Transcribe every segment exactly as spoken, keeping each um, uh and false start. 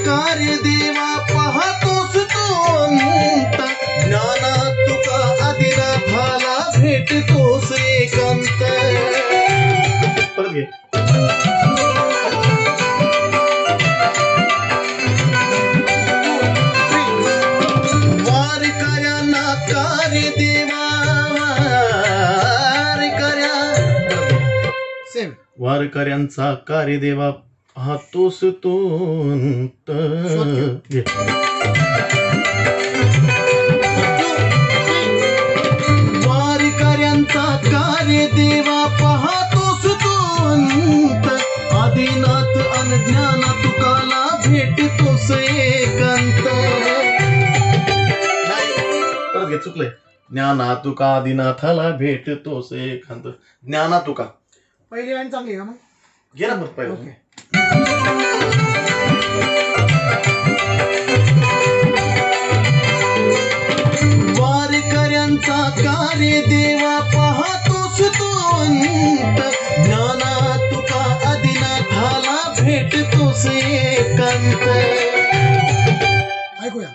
कार्य देवा पाहतोस तू अंत ज्ञानात तुका आदिनाथाला भेटतोस एकांत परत घे वारकऱ्यांना कार्य देवा वारकऱ्यांचा कार्य देवा पाहतोस तो अंत वारकऱ्यांचा कार्य देवा पाहतोस तो अंत आदिनाथ अनज्ञाना तुकाला भेटतोस एकांत परत घे चुकलंय ज्ञाना तुका आदिनाथाला भेटतोस एकांत ज्ञाना तुका पहिली लाईन चांगली का मग घे ना पहिलं ओके वारकऱ्यांचा कार्य देवा पाहतोस तो अंत ज्ञाना तुका आदिनाथाला भेटतोस एकांत ऐकूया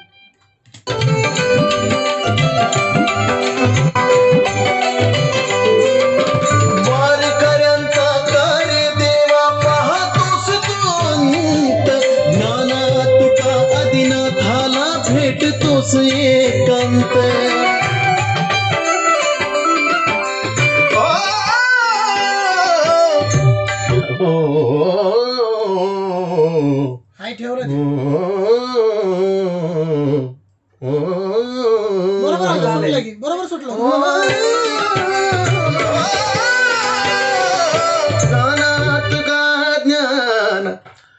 भेटतोस एकांत हाय ठेवलं बरोबर सुटलं ज्ञानात का ज्ञान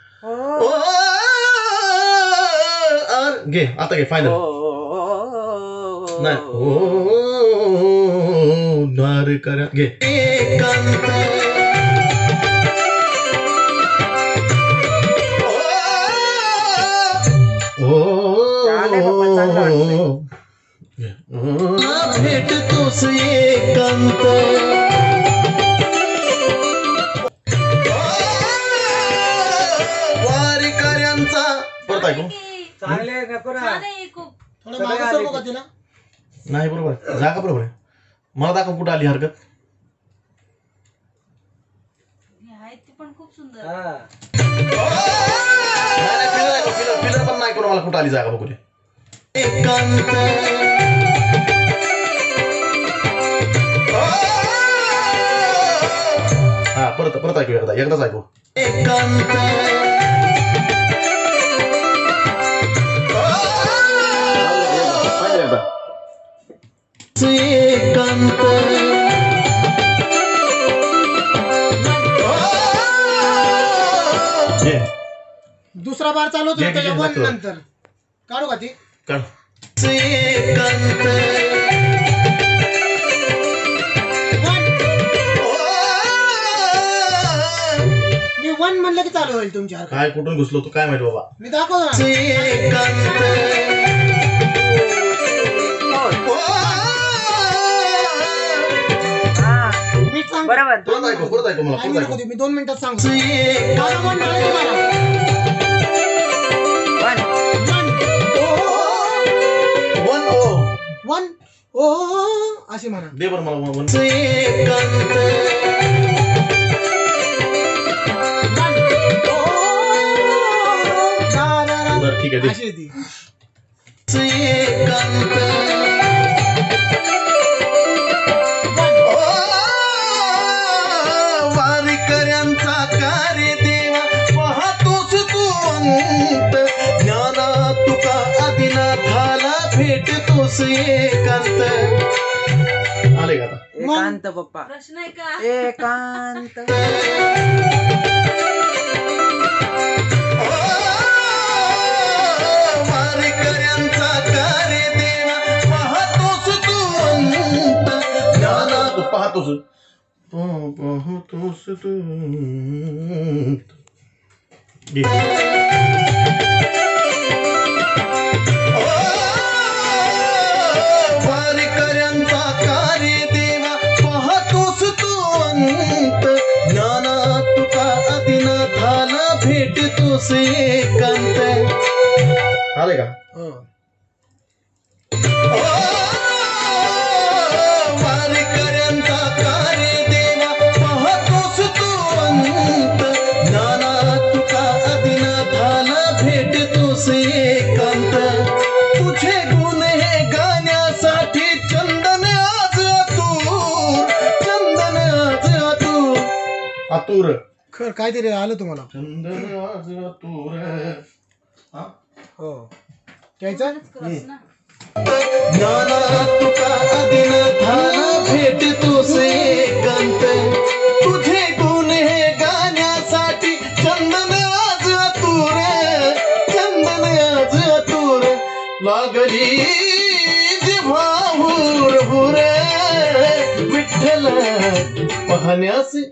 घे आता घे फायनल नाही ओ नार करा घे एकांत भेटतोस एकांत वारकऱ्यांचा परत ऐकू चांगले नको ना थोडं मागे सरकू का तिला नाही बरोबर जागा बरोबर आहे मला दाखव कुठं आली हरकत पण खूप सुंदर फिलर पण नाही करू मला कुठं आली जागा बघू दे एकांत हा परत परत ऐकू एकदा एकदाच ऐकू एकांत एकांत दुसरा बार चालू होतो त्याच्या वन नंतर काढू का ती काढ एकांत मी वन म्हणलं की चालू होईल तुमच्या काय कुठून घुसलो तू काय माहिती बाबा मी दाखवतो एकांत बरोबर परत ऐकू परत ऐकू मला परत ऐकू मी दोन मिनिटात सांगतो one one O one O अशी म्हणा दे बरं मला वन एकांत बरं ठीक आहे अशी ती एकांत वारकऱ्यांचा कार्य देवा पाहतोस तू अंत ज्ञाना तुका आदिनाथाला भेटतोस एकांत आले का आता एकांत पप्पा प्रश्न आहे का एकांत वारकऱ्यांचा कार्य देवा पाहतोस तू अंत ज्ञाना तू पाहतोस पाहतोस तू वारकऱ्यांचा कार्य देवा पाहतोस तू अंत ज्ञाना तुका आदिनाथाला भेट तोस एकांत. आले का? हो. वारकऱ्यांचा कार्य देवा पाहतोस तू अंत. नाना तुका आदिनाथाला भेटतोस एकांत. तुझे गुण हे गाण्यासाठी चंदन आज आतुर. चंदन आज आतुर. आतुर खर काहीतरी आलं तुम्हाला. चंदन आज आतुर. हा? हो घ्यायचं. खरंच ना. नाना तुका आदिनाथाला भेटतोस एकांत. तुझे गुण हे गाण्यासाठी चंदन आज आतुर. चंदन आज आतुर. लागली जिव्हा हुर हुर विठ्ठल पाहण्यास